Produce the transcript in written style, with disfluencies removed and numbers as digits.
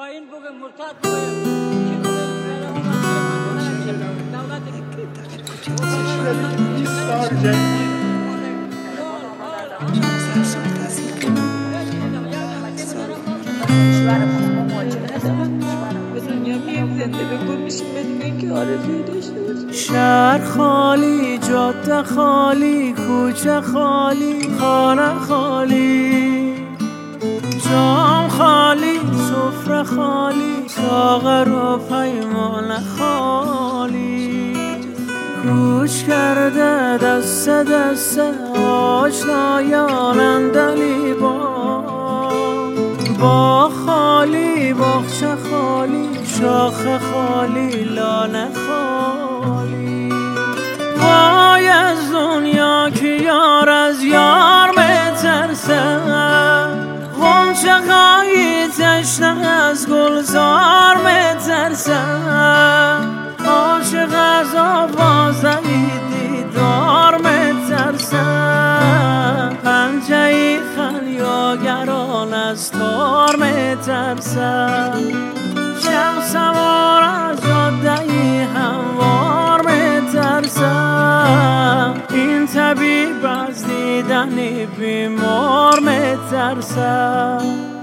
این بگه مرتد بگه شهر خالی، جاده خالی، کوچه خالی، خانه خالی، جام خالی، سفره خالی، ساغر و پیمانه خالی. کوچ کرده دست دست آشنایان اندلی با خالی، باغچه خالی، شاخه خالی، لانه خالی. وای از دنیا که یار از یار بترسه، غنچه خواهی تشنه از گلزار بترسه. عاشق از آوازهی دیدار بترسه، پنجهی خلیاگران از تار بترسه. شب سوار از جادهی هموار بترسه، این طبیب از دیدن بیمار بترسه.